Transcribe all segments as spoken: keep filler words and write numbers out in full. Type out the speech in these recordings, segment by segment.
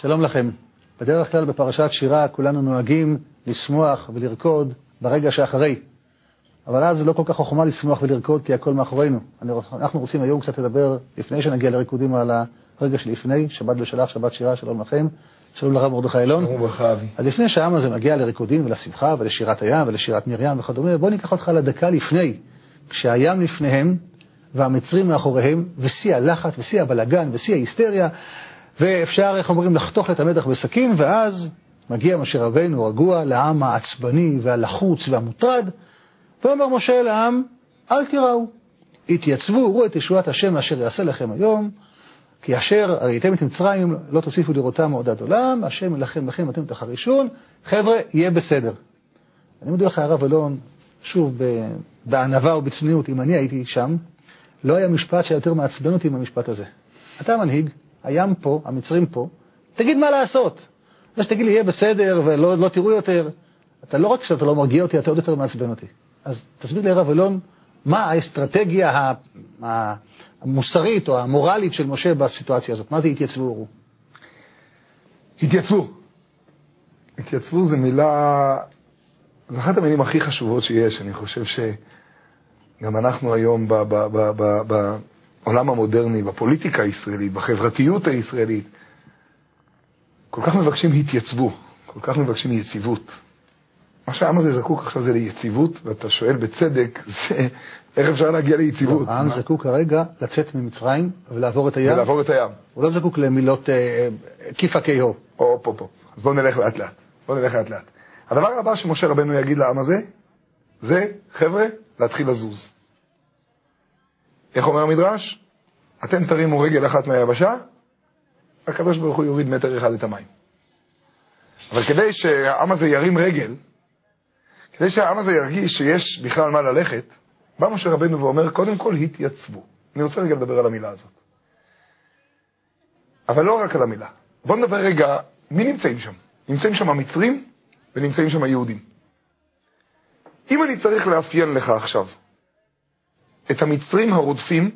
שלום לכם. בדרך כלל בפרשת שירה כולנו נוהגים לשמוח ולרקוד ברגע שאחרי. אבל אז לא כל כך חוכמה לשמוח ולרקוד כי הכל מאחורינו. אנחנו רוצים היום קצת לדבר, לפני שנגיע לריקודים, על הרגע שלפני, שבת בשלח, שבת שירה, שלום לכם. שלום לרב מרדכי אילון. שלום וברכה אבי. אז לפני שהעם הזה מגיע לריקודים ולשמחה ולשירת הים ולשירת מרים וכדומה, בוא ניקח אותך לדקה לפני, כשהים לפניהם והמצרים מאחוריהם, ושיא הלחץ ושיא הבלגן ושיא ההיסטריה, ואפשר, איך אומרים, לחתוך את המדח בסכין, ואז מגיע משה רבנו רגוע לעם העצבני והלחוץ והמוטרד, ואומר משה לעם, אל תיראו, התייצבו, ראו את ישועת השם אשר יעשה לכם היום, כי אשר ראיתם את מצרים לא תוסיפו לראותם עוד עד עולם, השם ילחם לכם אתם תחרישון, חבר'ה, יהיה בסדר. אני מודה לך הרב אלון, שוב בענווה ובצניעות, אם אני הייתי שם, לא היה משפט שיותר מעצבן אותי מהמשפט הזה. אתה מנהיג, הים פה, המצרים פה, תגיד מה לעשות. זה שתגיד לי יהיה בסדר ולא לא תראו יותר, אתה לא רק שאתה לא מרגיע אותי, אתה עוד יותר מעצבן אותי. אז תסביר לי הרב אלון, מה האסטרטגיה המוסרית או המורלית של משה בסיטואציה הזאת? מה זה התייצבו? התייצבו. התייצבו זה מילה, זו אחת המילים הכי חשובות שיש. אני חושב שגם אנחנו היום ב, ב, ב, ב, בעולם המודרני, בפוליטיקה הישראלית, בחברתיות הישראלית, כל כך מבקשים התייצבו, כל כך מבקשים יציבות. מה שהעם הזה זקוק עכשיו זה ליציבות, ואתה שואל בצדק, זה, איך אפשר להגיע ליציבות? לא, העם זקוק כרגע לצאת ממצרים ולעבור את הים. ולעבור את הים. הוא לא זקוק למילות אה, כיפה כיהו. או, פה, פה. אז בואו נלך לאט לאט. בואו נלך לאט לאט. הדבר הבא שמשה רבנו יגיד לעם הזה, זה, חבר'ה, להתחיל לזוז. איך אומר המדרש? אתם תרימו רגל אחת מהיבשה, הקדוש ברוך הוא יוריד מטר אחד את המים. אבל כדי שהעם הזה ירים רגל, כדי שהעם הזה ירגיש שיש בכלל מה ללכת, בא משה רבנו ואומר, קודם כל התייצבו. אני רוצה רגע לדבר על המילה הזאת. אבל לא רק על המילה. בוא נדבר רגע, מי נמצאים שם? נמצאים שם המצרים ונמצאים שם היהודים. אם אני צריך לאפיין לך עכשיו את המצרים הרודפים,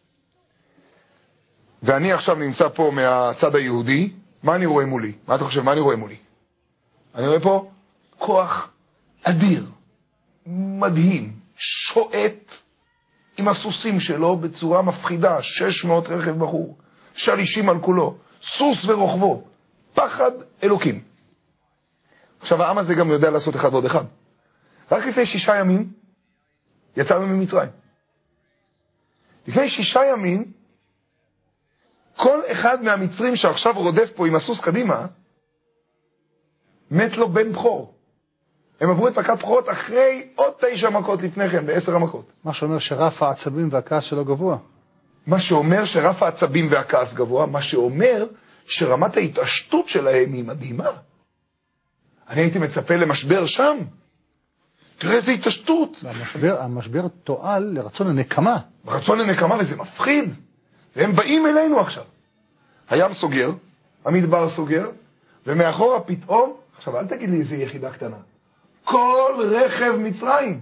ואני עכשיו נמצא פה מהצד היהודי, מה אני רואה מולי? מה אתה חושב? מה אני רואה מולי? אני רואה פה כוח אדיר, מדהים, שועט עם הסוסים שלו בצורה מפחידה, שש מאות רכב בחור, שלישים על כולו, סוס ורוכבו, פחד אלוקים. עכשיו העם הזה גם יודע לעשות אחד ועוד אחד. רק לפני שישה ימים יצאנו ממצרים. לפני שישה ימים כל אחד מהמצרים שעכשיו רודף פה עם הסוס קדימה מת לו בן בכור. הם עברו את מכת בכורות אחרי עוד תשע מכות לפני כן, בעשר המכות. מה שאומר שרף העצבים והכעס שלו גבוה. מה שאומר שרף העצבים והכעס גבוה, מה שאומר שרמת ההתעשתות שלהם היא מדהימה. אני הייתי מצפה למשבר שם. תראה איזה התעשתות. המשבר, המשבר תועל לרצון הנקמה. רצון הנקמה, וזה מפחיד. והם באים אלינו עכשיו. הים סוגר, המדבר סוגר, ומאחורה פתאום, עכשיו אל תגיד לי איזה יחידה קטנה, כל רכב מצרים.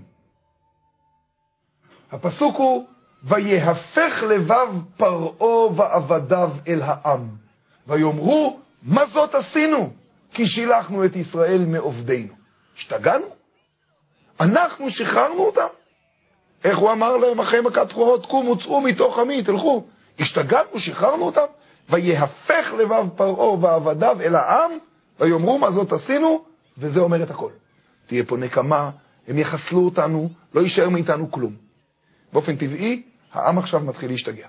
הפסוק הוא, ויהפך לבב פרעה ועבדיו אל העם, ויאמרו, מה זאת עשינו? כי שילחנו את ישראל מעובדינו. השתגענו? אנחנו שחררנו אותם? איך הוא אמר להם אחרי מכת בכורות, קומו צאו מתוך עמי, תלכו. השתגענו, שחררנו אותם? ויהפך לבב פרעה ועבדיו אל העם, ויאמרו מה זאת עשינו, וזה אומר את הכל. תהיה פה נקמה, הם יחסלו אותנו, לא יישאר מאיתנו כלום. באופן טבעי, העם עכשיו מתחיל להשתגע.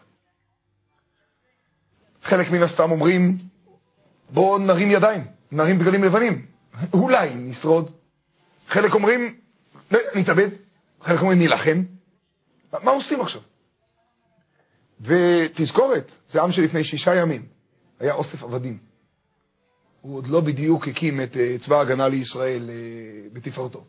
חלק מן הסתם אומרים, בואו נרים ידיים, נרים דגלים לבנים, אולי נשרוד. חלק אומרים, לא, נתאבד. חלק אומרים, נלחם. מה, מה עושים עכשיו? ותזכורת, זה עם שלפני שישה ימים, היה אוסף עבדים. הוא עוד לא בדיוק הקים את uh, צבא ההגנה לישראל uh, בתפארתו.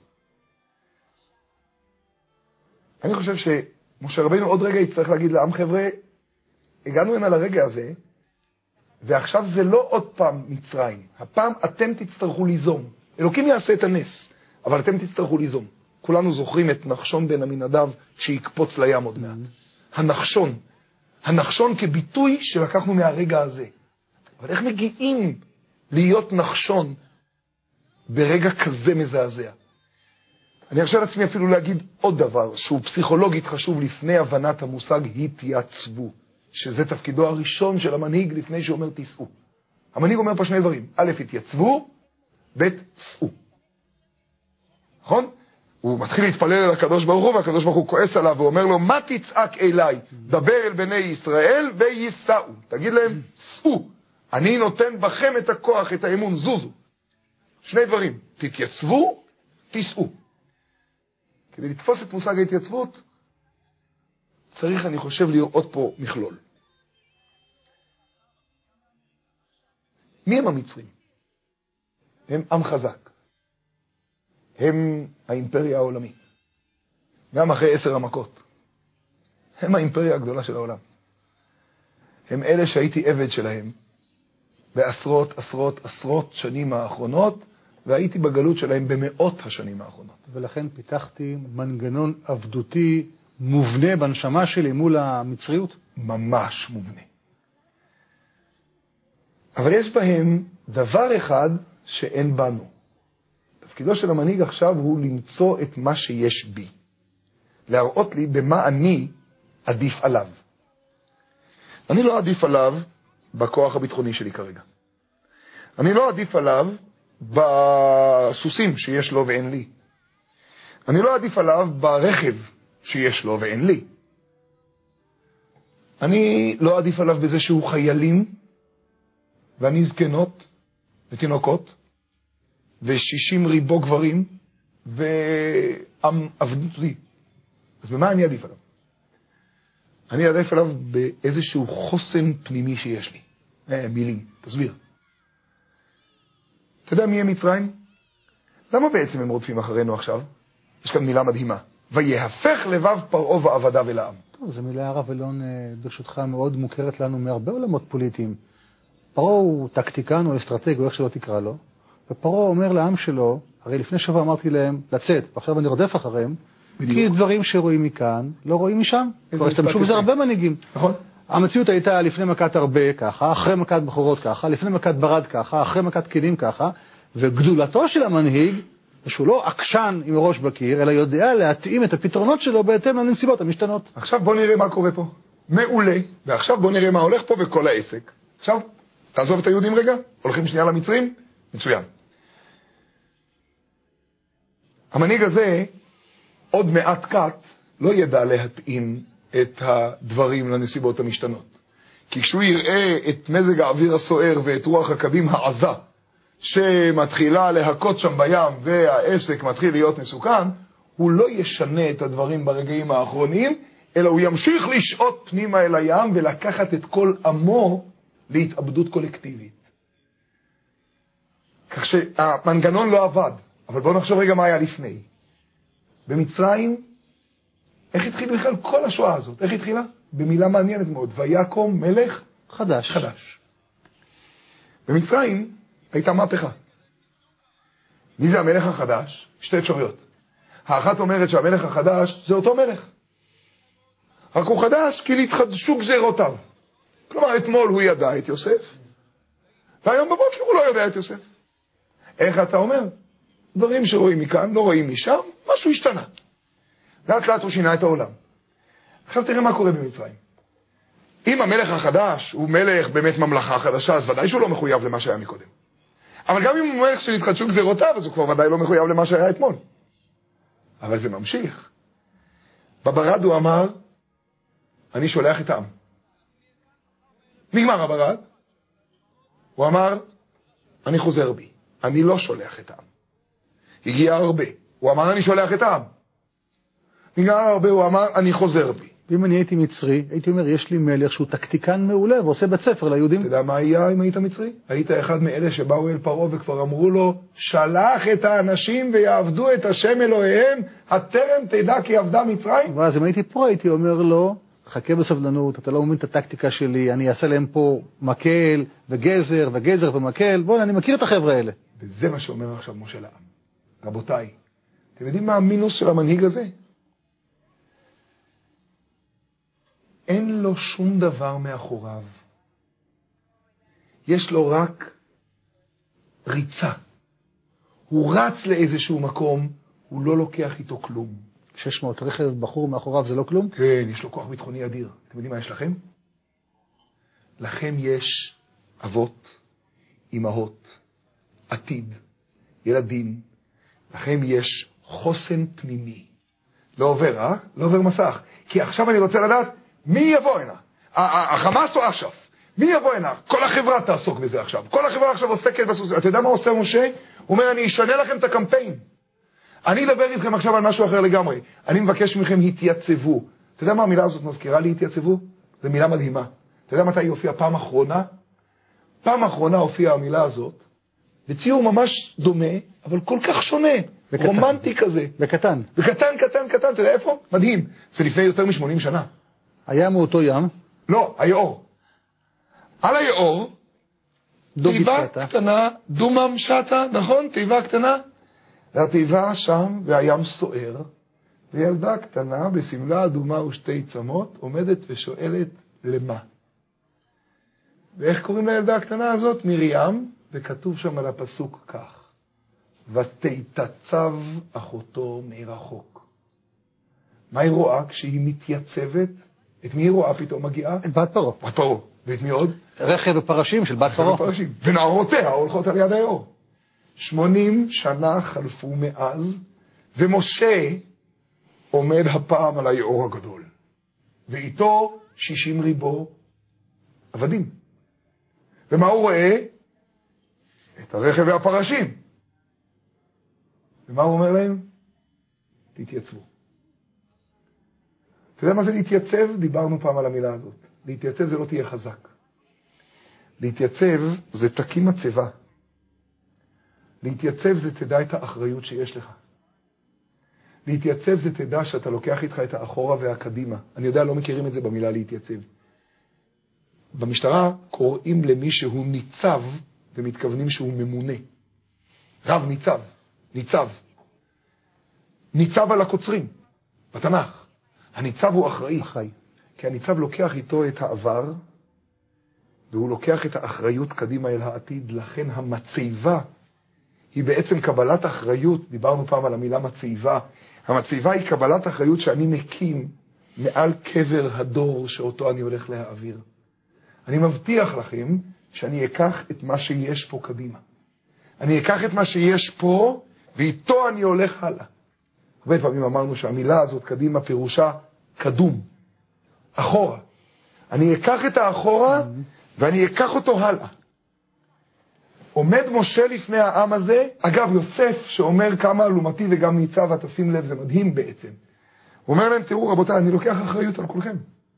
אני חושב שמשה רבנו עוד רגע יצטרך להגיד לעם, חבר'ה, הגענו הנה לרגע הזה, ועכשיו זה לא עוד פעם מצרים. הפעם אתם תצטרכו ליזום. אלוקים יעשה את הנס, אבל אתם תצטרכו ליזום. כולנו זוכרים את נחשון בן עמינדב שיקפוץ לים עוד מעט. הנחשון. הנחשון כביטוי שלקחנו מהרגע הזה. אבל איך מגיעים להיות נחשון ברגע כזה מזעזע. אני ארשה לעצמי אפילו להגיד עוד דבר שהוא פסיכולוגית חשוב לפני הבנת המושג התייצבו, שזה תפקידו הראשון של המנהיג לפני שאומר תיסעו. המנהיג אומר פה שני דברים: א', התייצבו, ב', סעו. נכון? הוא מתחיל להתפלל אל הקדוש ברוך הוא, והקדוש ברוך הוא כועס עליו ואומר לו, מה תצעק אליי? דבר אל בני ישראל ויסעו. תגיד להם, סעו. אני נותן בכם את הכוח, את האמון, זוזו. שני דברים: תתייצבו, תסעו. כדי לתפוס את מושג ההתייצבות, צריך, אני חושב, לראות פה מכלול. מי הם המצרים? הם עם חזק. הם האימפריה העולמית. גם אחרי עשר המכות. הם האימפריה הגדולה של העולם. הם אלה שהייתי עבד שלהם בעשרות, עשרות, עשרות שנים האחרונות, והייתי בגלות שלהם במאות השנים האחרונות. ולכן פיתחתי מנגנון עבדותי מובנה בנשמה שלי מול המצריות? ממש מובנה. אבל יש בהם דבר אחד שאין בנו. תפקידו של המנהיג עכשיו הוא למצוא את מה שיש בי. להראות לי במה אני עדיף עליו. אני לא עדיף עליו בכוח הביטחוני שלי כרגע. אני לא עדיף עליו בסוסים שיש לו ואין לי. אני לא עדיף עליו ברכב שיש לו ואין לי. אני לא עדיף עליו בזה שהוא חיילים ואני זקנות ותינוקות ושישים ריבו גברים ועם עבדותי. אז במה אני עדיף עליו? אני עדיף עליו באיזשהו חוסן פנימי שיש לי. אה, מילים, תסביר. אתה יודע מי הם מצרים? למה בעצם הם רודפים אחרינו עכשיו? יש כאן מילה מדהימה. ויהפך לבב פרעה ועבדיו אל העם. טוב, זו מילה, הרב אלון, ברשותך, מאוד מוכרת לנו מהרבה עולמות פוליטיים. פרעה הוא טקטיקן או אסטרטג או איך שלא תקרא לו, ופרעה אומר לעם שלו, הרי לפני שבוע אמרתי להם לצאת, ועכשיו אני רודף אחריהם, בדיוק. כי דברים שרואים מכאן לא רואים משם. כבר השתמשו בזה הרבה מנהיגים. נכון. המציאות הייתה לפני מכת הרבה ככה, אחרי מכת בחורות ככה, לפני מכת ברד ככה, אחרי מכת קדים ככה, וגדולתו של המנהיג, שהוא לא עקשן עם ראש בקיר, אלא יודע להתאים את הפתרונות שלו בהתאם לנסיבות המשתנות. עכשיו בוא נראה מה קורה פה. מעולה. ועכשיו בוא נראה מה הולך פה וכל העסק. עכשיו, תעזוב את היהודים רגע, הולכים שנייה למצרים, מצוין. המנהיג הזה, עוד מעט קט, לא ידע להתאים את הדברים לנסיבות המשתנות. כי כשהוא יראה את מזג האוויר הסוער ואת רוח הקבים העזה, שמתחילה להכות שם בים והעסק מתחיל להיות מסוכן, הוא לא ישנה את הדברים ברגעים האחרונים, אלא הוא ימשיך לשעות פנימה אל הים ולקחת את כל עמו להתאבדות קולקטיבית. כך שהמנגנון לא עבד. אבל בואו נחשוב רגע מה היה לפני. במצרים, איך התחיל בכלל כל השואה הזאת? איך התחילה? במילה מעניינת מאוד. ויקום מלך חדש. חדש. במצרים הייתה מהפכה. מי זה המלך החדש? שתי אפשרויות. האחת אומרת שהמלך החדש זה אותו מלך. רק הוא חדש כי להתחדשו גזירותיו. כלומר, אתמול הוא ידע את יוסף, והיום בבוקר הוא לא יודע את יוסף. איך אתה אומר? דברים שרואים מכאן, לא רואים משם, משהו השתנה. לאט לאט הוא שינה את העולם. עכשיו תראה מה קורה במצרים. אם המלך החדש הוא מלך באמת ממלכה חדשה, אז ודאי שהוא לא מחויב למה שהיה מקודם. אבל גם אם הוא מלך שנתחדשו גזירותיו, אז הוא כבר ודאי לא מחויב למה שהיה אתמול. אבל זה ממשיך. בברד הוא אמר, אני שולח את העם. נגמר הברד. הוא אמר, אני חוזר בי. אני לא שולח את העם. הגיע הרבה. הוא אמר, אני שולח את העם. נגמר הרבה, הוא אמר, אני חוזר בי. ואם אני הייתי מצרי, הייתי אומר, יש לי מלך שהוא טקטיקן מעולה ועושה בית ספר ליהודים. אתה יודע מה היה אם היית מצרי? היית אחד מאלה שבאו אל פרעה וכבר אמרו לו, שלח את האנשים ויעבדו את השם אלוהיהם, הטרם תדע כי עבדה מצרים. ואז אם הייתי פה, הייתי אומר לו, חכה בסבלנות, אתה לא מבין את הטקטיקה שלי, אני אעשה להם פה מקל וגזר וגזר ומקל, בואו, אני מכיר את החבר'ה האלה. וזה מה שאומר עכשיו משה לעם. רבותיי, אתם יודעים מה המינוס של המנהיג הזה? אין לו שום דבר מאחוריו. יש לו רק ריצה. הוא רץ לאיזשהו מקום, הוא לא לוקח איתו כלום. שש מאות רכב בחור מאחוריו זה לא כלום? כן, יש לו כוח ביטחוני אדיר. אתם יודעים מה יש לכם? לכם יש אבות, אמהות, עתיד, ילדים. לכם יש חוסן פנימי. לא עובר, אה? לא עובר מסך. כי עכשיו אני רוצה לדעת מי יבוא הנה. החמאס או אש"ף? מי יבוא הנה? כל החברה תעסוק בזה עכשיו. כל החברה עכשיו עוסקת בסוס. אתה יודע מה עושה משה? הוא אומר, אני אשנה לכם את הקמפיין. אני אדבר איתכם עכשיו על משהו אחר לגמרי. אני מבקש מכם, התייצבו. אתה יודע מה המילה הזאת מזכירה לי, התייצבו? זו מילה מדהימה. אתה יודע מתי היא הופיעה פעם אחרונה? פעם אחרונה הופיעה המילה הזאת, בציור ממש דומה, אבל כל כך שונה. בקטן. רומנטי כזה. בקטן. בקטן, קטן, קטן. אתה יודע איפה? מדהים. זה לפני יותר מ-שמונים שנה. הים הוא אותו ים? לא, היאור. על היאור, תיבה קטנה, דומם שטה, נכון? תיבה קטנה. והתיבה שם, והים סוער, וילדה קטנה בסמלה אדומה ושתי צמות, עומדת ושואלת למה. ואיך קוראים לילדה הקטנה הזאת? מרים, וכתוב שם על הפסוק כך, ותתעצב אחותו מרחוק. מה היא רואה כשהיא מתייצבת? את מי היא רואה פתאום מגיעה? את בת פרעה. בת פרעה. ואת מי עוד? רכב ופרשים של בת פרעה. ופרשים. ונערותיה הולכות על יד היאור. שמונים שנה חלפו מאז, ומשה עומד הפעם על היאור הגדול. ואיתו שישים ריבו עבדים. ומה הוא רואה? את הרכב והפרשים. ומה הוא אומר להם? תתייצבו. אתה יודע מה זה להתייצב? דיברנו פעם על המילה הזאת. להתייצב זה לא תהיה חזק. להתייצב זה תקים מצבה. להתייצב זה תדע את האחריות שיש לך. להתייצב זה תדע שאתה לוקח איתך את האחורה והקדימה. אני יודע, לא מכירים את זה במילה להתייצב. במשטרה קוראים למי שהוא ניצב, ומתכוונים שהוא ממונה. רב ניצב, ניצב. ניצב על הקוצרים, בתנ"ך. הניצב הוא אחראי. אחראי. כי הניצב לוקח איתו את העבר, והוא לוקח את האחריות קדימה אל העתיד. לכן המצבה היא בעצם קבלת אחריות. דיברנו פעם על המילה מצבה. המצבה היא קבלת אחריות שאני מקים מעל קבר הדור שאותו אני הולך להעביר. אני מבטיח לכם שאני אקח את מה שיש פה קדימה. אני אקח את מה שיש פה, ואיתו אני הולך הלאה. הרבה פעמים אמרנו שהמילה הזאת קדימה פירושה קדום, אחורה. אני אקח את האחורה, ואני אקח אותו הלאה. עומד משה לפני העם הזה, אגב יוסף שאומר כמה אלומתי וגם ניצב, ותשים לב, זה מדהים בעצם. הוא אומר להם, תראו רבותיי, אני לוקח אחריות על כולכם.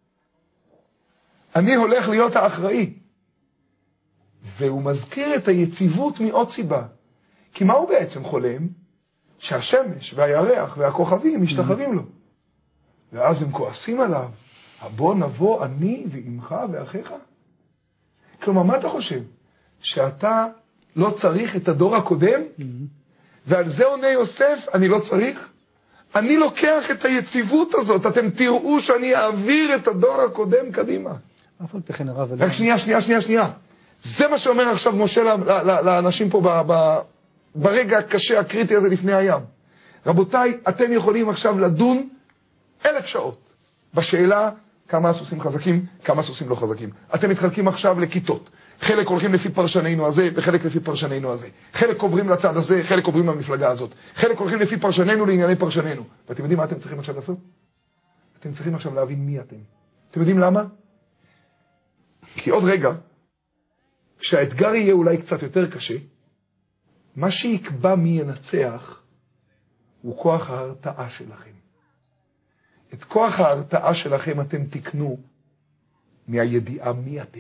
אני הולך להיות האחראי. והוא מזכיר את היציבות מעוד סיבה. כי מה הוא בעצם חולם? שהשמש והירח והכוכבים משתחווים לו. ואז הם כועסים עליו. בוא נבוא אני ואמך ואחיך? כלומר, מה אתה חושב? שאתה לא צריך את הדור הקודם? ועל זה עונה יוסף, אני לא צריך? אני לוקח את היציבות הזאת, אתם תראו שאני אעביר את הדור הקודם קדימה. אף על פי כן הרב... רק שנייה, שנייה, שנייה, שנייה. זה מה שאומר עכשיו משה לאנשים פה ב, ב, ברגע הקשה, הקריטי הזה לפני הים. רבותיי, אתם יכולים עכשיו לדון אלף שעות בשאלה כמה הסוסים חזקים, כמה הסוסים לא חזקים. אתם מתחלקים עכשיו לכיתות. חלק הולכים לפי פרשנינו הזה, וחלק לפי פרשנינו הזה. חלק עוברים לצד הזה, חלק עוברים למפלגה הזאת. חלק הולכים לפי פרשנינו לענייני פרשנינו. ואתם יודעים מה אתם צריכים עכשיו לעשות? אתם צריכים עכשיו להבין מי אתם. אתם יודעים למה? כי עוד רגע, כשהאתגר יהיה אולי קצת יותר קשה, מה שיקבע מי ינצח הוא כוח ההרתעה שלכם. את כוח ההרתעה שלכם אתם תקנו מהידיעה מי אתם.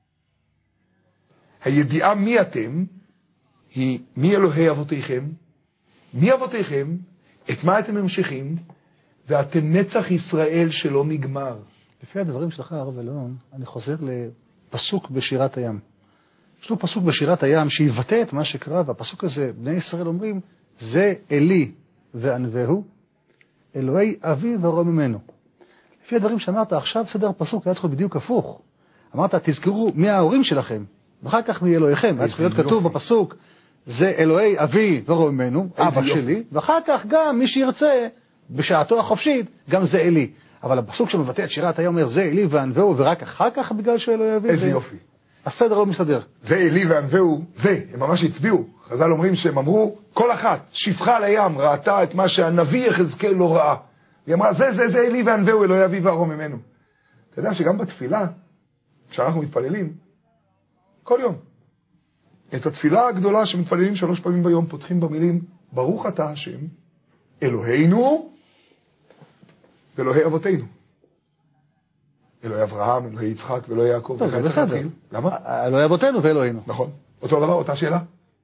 הידיעה מי אתם היא מי אלוהי אבותיכם, מי אבותיכם, את מה אתם ממשיכים, ואתם נצח ישראל שלא נגמר. לפי הדברים שלך, הרב אלון, אני חוזר לפסוק בשירת הים. יש לו פסוק בשירת הים שיבטא את מה שקרה, והפסוק הזה, בני ישראל אומרים, זה אלי וענווהו, אלוהי אבי ורום ממנו. לפי הדברים שאמרת, עכשיו סדר פסוק היה צריך להיות בדיוק הפוך. אמרת, תזכרו מי ההורים שלכם, ואחר כך מי אלוהיכם. היה צריך להיות כתוב בפסוק, זה אלוהי אבי ורומנו, אבא יופי. שלי, ואחר כך גם מי שירצה, בשעתו החופשית, גם זה אלי. אבל הפסוק שמבטא את שירת היום אומר, זה אלי וענווהו, ורק אחר כך בגלל שהוא אלוהי אבי. איזה זה... יופי. הסדר לא מסתדר. זה אלי וענווהו, זה, הם ממש הצביעו. חז"ל אומרים שהם אמרו, כל אחת, שפחה על הים, ראתה את מה שהנביא יחזקאל לא ראה. היא אמרה, זה, זה, זה אלי וענווהו, אלוהי אבי ורוממנו. אתה יודע שגם בתפילה, כשאנחנו מתפללים, כל יום, את התפילה הגדולה שמתפללים שלוש פעמים ביום, פותחים במילים, ברוך אתה השם, אלוהינו, ואלוהי אבותינו. אלוהי אברהם, אלוהי יצחק ואלוהי יעקב. טוב, זה בסדר. למה? אלוהי אבותינו ואלוהינו. נכון. אותו דבר, אותה שאלה.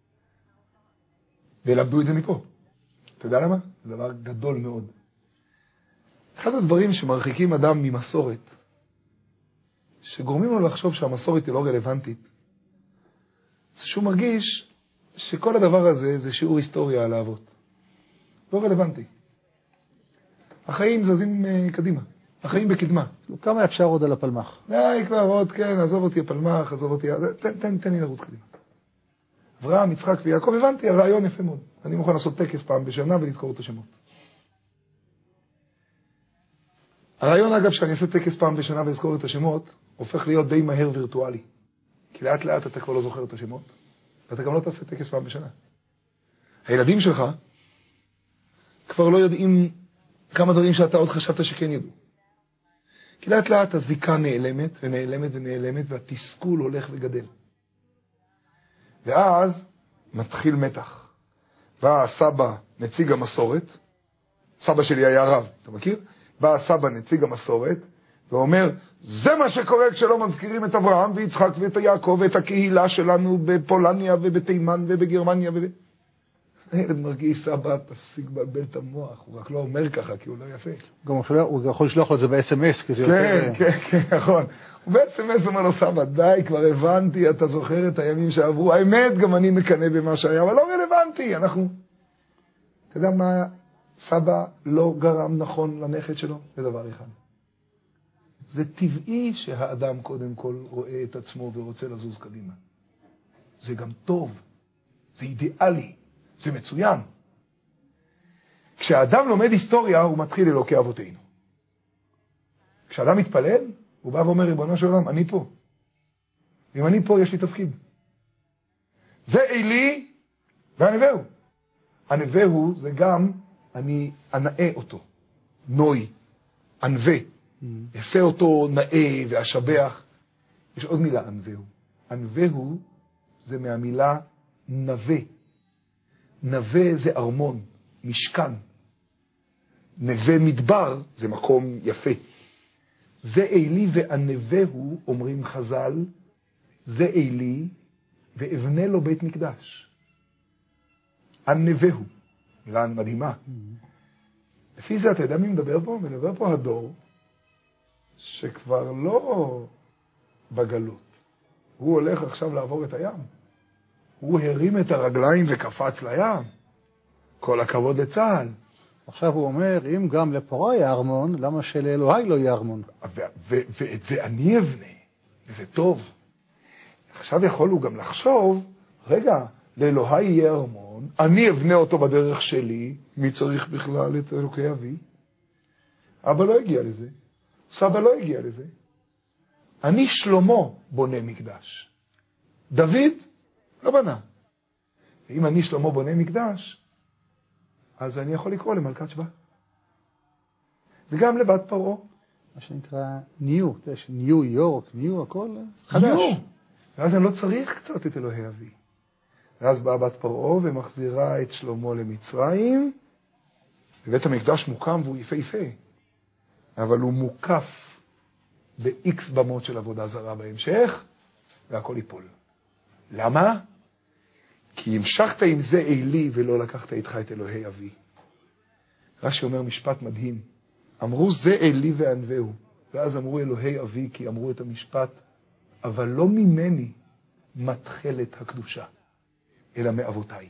ולמדו את זה מפה. אתה יודע למה? זה דבר גדול מאוד. אחד הדברים שמרחיקים אדם ממסורת, שגורמים לו לחשוב שהמסורת היא לא רלוונטית, זה שהוא מרגיש שכל הדבר הזה זה שיעור היסטוריה על האבות. לא רלוונטי. החיים זזים קדימה. החיים בקדמה. כמה אפשר עוד על הפלמח? די, כבר עוד, כן, עזוב אותי הפלמח, עזוב אותי... תן, תן, תן לי לרוץ קדימה. אברהם, יצחק ויעקב, הבנתי, הרעיון יפה מאוד. אני מוכן לעשות טקס פעם בשנה ולזכור את השמות. הרעיון, אגב, שאני אעשה טקס פעם בשנה ולזכור את השמות, הופך להיות די מהר וירטואלי. כי לאט לאט אתה כבר לא זוכר את השמות, ואתה גם לא תעשה טקס פעם בשנה. הילדים שלך כבר לא יודעים כמה דברים שאתה עוד חשבת שכן ידעו. כי לאט לאט הזיקה נעלמת ונעלמת ונעלמת, והתסכול הולך וגדל. ואז מתחיל מתח. בא הסבא, נציג המסורת, סבא שלי היה רב, אתה מכיר? בא הסבא, נציג המסורת, ואומר, זה מה שקורה כשלא מזכירים את אברהם ויצחק ואת יעקב ואת הקהילה שלנו בפולניה ובתימן ובגרמניה וב... הילד מרגיש, סבא, תפסיק לבלבל את המוח, הוא רק לא אומר ככה, כי הוא לא יפה. גם הוא יכול לשלוח לו את זה ב-אס אם אס, כי זה כן, יותר... כן, כן, נכון. הוא ב-אס אם אס אומר לו, סבא, די, כבר הבנתי, אתה זוכר את הימים שעברו, האמת, גם אני מקנא במה שהיה, אבל לא רלוונטי, אנחנו... אתה יודע מה סבא לא גרם נכון לנכד שלו? זה דבר אחד. זה טבעי שהאדם קודם כל רואה את עצמו ורוצה לזוז קדימה. זה גם טוב, זה אידיאלי. זה מצוין. כשאדם לומד היסטוריה, הוא מתחיל אלוקי אבותינו. כשאדם מתפלל, הוא בא ואומר, ריבונו של עולם, אני פה. אם אני פה, יש לי תפקיד. זה אלי והנבהו. הנבהו זה גם, אני אנאה אותו. נוי, ענווה. יעשה אותו נאה ואשבח. יש עוד מילה, ענווהו. ענווהו זה מהמילה נווה. נווה זה ארמון, משכן. נווה מדבר זה מקום יפה. זה אלי והנווהו, אומרים חז"ל, זה אלי ואבנה לו בית מקדש. הנווהו, מילה מדהימה. לפי זה אתה יודע מי מדבר פה? מדבר פה הדור שכבר לא בגלות. הוא הולך עכשיו לעבור את הים. הוא הרים את הרגליים וקפץ לים. כל הכבוד לצה"ל. עכשיו הוא אומר, אם גם לפרעה יהיה ארמון, למה שלאלוהי לא יהיה ארמון? ואת זה אני אבנה. זה טוב. עכשיו יכול הוא גם לחשוב, רגע, לאלוהי יהיה ארמון, אני אבנה אותו בדרך שלי, מי צריך בכלל את אלוקי אבי? אבא לא הגיע לזה. סבא לא הגיע לזה. אני שלמה בונה מקדש. דוד לא בנה. ואם אני שלמה בונה מקדש, אז אני יכול לקרוא למלכת שבא. וגם לבת פרעה. מה שנקרא ניו, יש ניו יורק, ניו, הכל חדש. ניו. ואז אני לא צריך קצת את אלוהי אבי. ואז באה בת פרעה ומחזירה את שלמה למצרים, ובית המקדש מוקם והוא יפה יפה. אבל הוא מוקף ב-X במות של עבודה זרה בהמשך, והכל ייפול. למה? כי המשכת עם זה אלי ולא לקחת איתך את אלוהי אבי. רש"י אומר משפט מדהים. אמרו זה אלי וענווהו, ואז אמרו אלוהי אבי כי אמרו את המשפט, אבל לא ממני מתחלת הקדושה, אלא מאבותיי.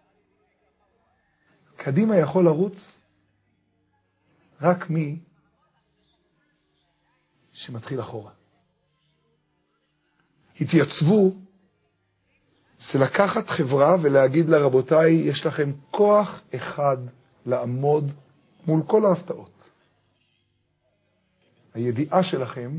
קדימה יכול לרוץ רק מי שמתחיל אחורה. התייצבו זה לקחת חברה ולהגיד לה, רבותיי, יש לכם כוח אחד לעמוד מול כל ההפתעות. הידיעה שלכם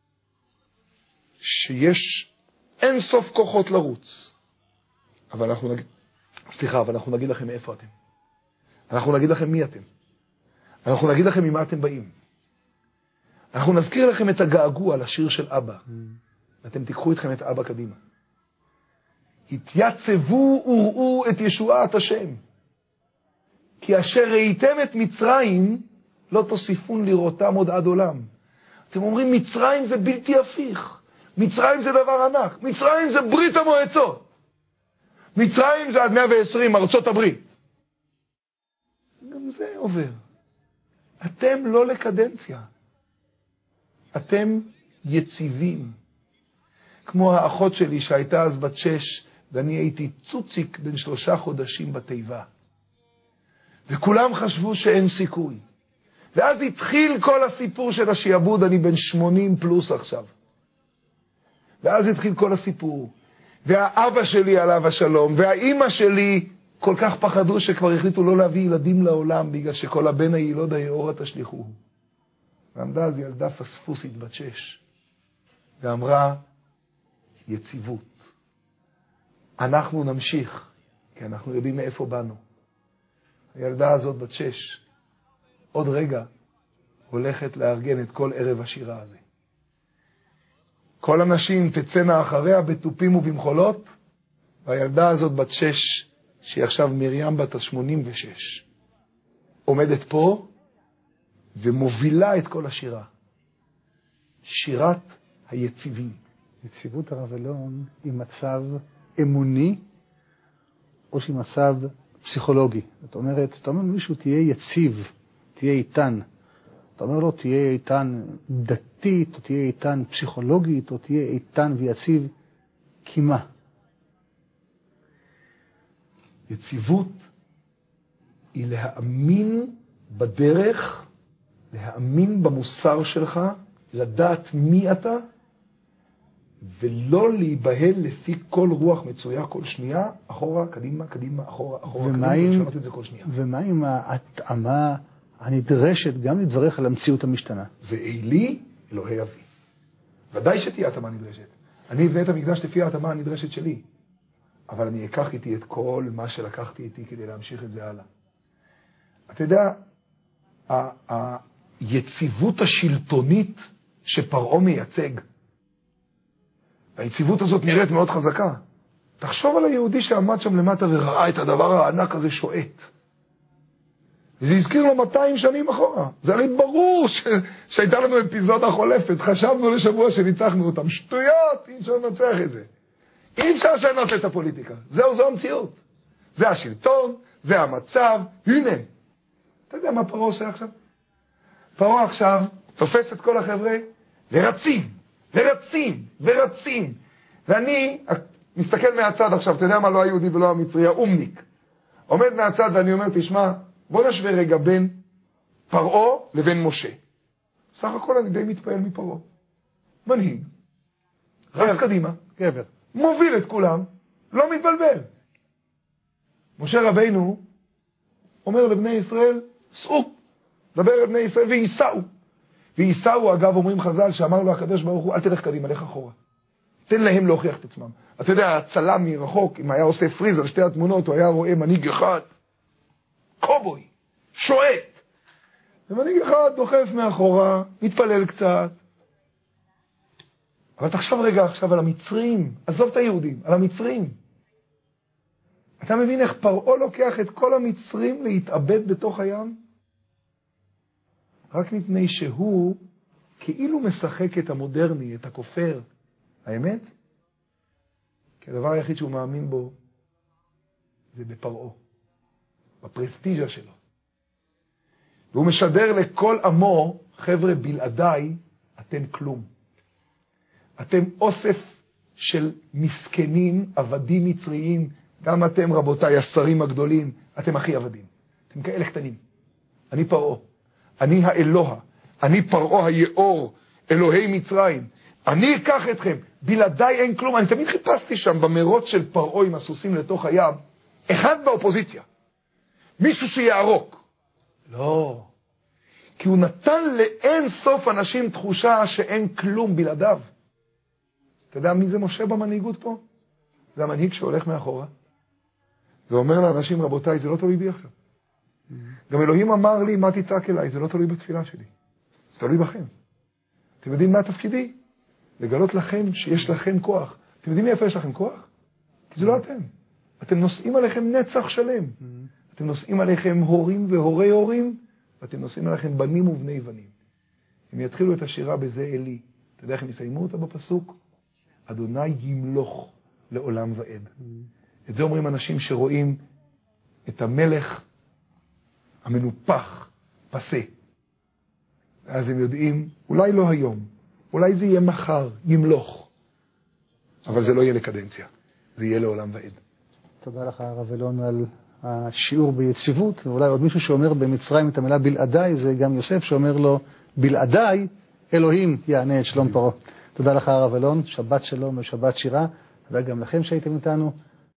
שיש אין סוף כוחות לרוץ. אבל אנחנו נגיד, סליחה, אבל אנחנו נגיד לכם איפה אתם. אנחנו נגיד לכם מי אתם. אנחנו נגיד לכם ממה אתם באים. אנחנו נזכיר לכם את הגעגוע לשיר של אבא. ואתם תיקחו איתכם את אבא קדימה. התייצבו וראו את ישועת השם. כי אשר ראיתם את מצרים, לא תוסיפון לראותם עוד עד עולם. אתם אומרים, מצרים זה בלתי הפיך. מצרים זה דבר ענק. מצרים זה ברית המועצות. מצרים זה עד מאה ועשרים, ארצות הברית. גם זה עובר. אתם לא לקדנציה. אתם יציבים. כמו האחות שלי שהייתה אז בת שש, ואני הייתי צוציק בן שלושה חודשים בתיבה. וכולם חשבו שאין סיכוי. ואז התחיל כל הסיפור של השיעבוד, אני בן שמונים פלוס עכשיו. ואז התחיל כל הסיפור. והאבא שלי עליו השלום, והאימא שלי כל כך פחדו שכבר החליטו לא להביא ילדים לעולם, בגלל שכל הבן הילוד היאורה תשליחוהו. ועמדה אז ילדה פספוסית בת שש, ואמרה, יציבות. אנחנו נמשיך, כי אנחנו יודעים מאיפה באנו. הילדה הזאת בת שש, עוד רגע, הולכת לארגן את כל ערב השירה הזה. כל הנשים תצאנה אחריה בטופים ובמחולות, והילדה הזאת בת שש, שהיא עכשיו מרים בת ה-שמונים ושש, עומדת פה ומובילה את כל השירה. שירת היציבים. יציבות הרב אלון היא מצב אמוני, או שהיא מצב פסיכולוגי. זאת אומרת, אתה אומר מישהו תהיה יציב, תהיה איתן. אתה אומר לו תהיה איתן דתית, או תהיה איתן פסיכולוגית, או תהיה איתן ויציב, כי מה? יציבות היא להאמין בדרך, להאמין במוסר שלך, לדעת מי אתה, ולא להיבהל לפי כל רוח מצויה כל שנייה, אחורה, קדימה, קדימה, אחורה, אחורה, קדימה, לשנות את זה כל שנייה. ומה עם ההתאמה הנדרשת גם לדבריך למציאות המשתנה? זה אלי, אלוהי אבי. ודאי שתהיה התאמה נדרשת. אני אבנה את המקדש לפי ההתאמה הנדרשת שלי. אבל אני אקח איתי את כל מה שלקחתי איתי כדי להמשיך את זה הלאה. אתה יודע, היציבות השלטונית שפרעה מייצג, היציבות הזאת נראית מאוד חזקה. תחשוב על היהודי שעמד שם למטה וראה את הדבר הענק הזה שועט. וזה הזכיר לו מאתיים שנים אחורה. זה הרי ברור ש... שהייתה לנו אפיזודה חולפת. חשבנו לשבוע שניצחנו אותם. שטויות, אי אפשר לנצח את זה. אי אפשר לשנות את הפוליטיקה. זהו, זו המציאות. זה השלטון, זה המצב. הנה. אתה יודע מה פרעה עושה עכשיו? פרעה עכשיו תופס את כל החבר'ה ורצים, ורצים, ורצים. ואני מסתכל מהצד עכשיו, אתה יודע מה, לא היהודי ולא המצרי, האומניק. עומד מהצד ואני אומר, תשמע, בוא נשווה רגע בין פרעה לבין משה. סך הכל אני די מתפעל מפרעה. מנהיג. רץ קדימה. גבר. מוביל את כולם. לא מתבלבל. משה רבינו אומר לבני ישראל, סעו. דבר לבני ישראל וייסעו. וייסעו, אגב, אומרים חז"ל, שאמר לו הקדוש ברוך הוא, אל תלך קדימה, לך אחורה. תן להם להוכיח את עצמם. אתה יודע, הצלם מרחוק, אם היה עושה פריז על שתי התמונות, הוא היה רואה מנהיג אחד, קובוי, שועט. ומנהיג אחד דוחף מאחורה, מתפלל קצת. אבל תחשב רגע עכשיו על המצרים, עזוב את היהודים, על המצרים. אתה מבין איך פרעה לוקח את כל המצרים להתאבד בתוך הים? רק מפני שהוא כאילו משחק את המודרני, את הכופר. האמת? כי הדבר היחיד שהוא מאמין בו זה בפרעה, בפרסטיג'ה שלו. והוא משדר לכל עמו, חבר'ה, בלעדיי, אתם כלום. אתם אוסף של מסכנים, עבדים מצריים, גם אתם רבותיי, השרים הגדולים, אתם הכי עבדים. אתם כאלה קטנים. אני פרעה. אני האלוה, אני פרעה היאור, אלוהי מצרים. אני אקח אתכם, בלעדיי אין כלום. אני תמיד חיפשתי שם במרוץ של פרעה עם הסוסים לתוך הים, אחד באופוזיציה, מישהו שיערוק. לא. כי הוא נתן לאין סוף אנשים תחושה שאין כלום בלעדיו. אתה יודע מי זה משה במנהיגות פה? זה המנהיג שהולך מאחורה. ואומר לאנשים, רבותיי, זה לא תלוי בי עכשיו. גם אלוהים אמר לי, מה תצעק אליי? זה לא תלוי בתפילה שלי. זה תלוי בכם. אתם יודעים מה התפקידי? לגלות לכם שיש לכם כוח. אתם יודעים מאיפה יש לכם כוח? כי זה לא אתם. אתם נושאים עליכם נצח שלם. אתם נושאים עליכם הורים והורי הורים, ואתם נושאים עליכם בנים ובני בנים. הם יתחילו את השירה בזה אלי. אתה יודע איך הם יסיימו אותה בפסוק? אדוני ימלוך לעולם ועד. את זה אומרים אנשים שרואים את המלך המנופח, פסה. אז הם יודעים, אולי לא היום, אולי זה יהיה מחר, ימלוך. אבל זה לא יהיה לקדנציה, זה יהיה לעולם ועד. תודה לך הרב אלון על השיעור ביציבות, ואולי עוד מישהו שאומר במצרים את המילה בלעדיי, זה גם יוסף שאומר לו, בלעדיי אלוהים יענה את שלום פרעה. תודה לך הרב אלון, שבת שלום ושבת שירה, תודה גם לכם שהייתם איתנו.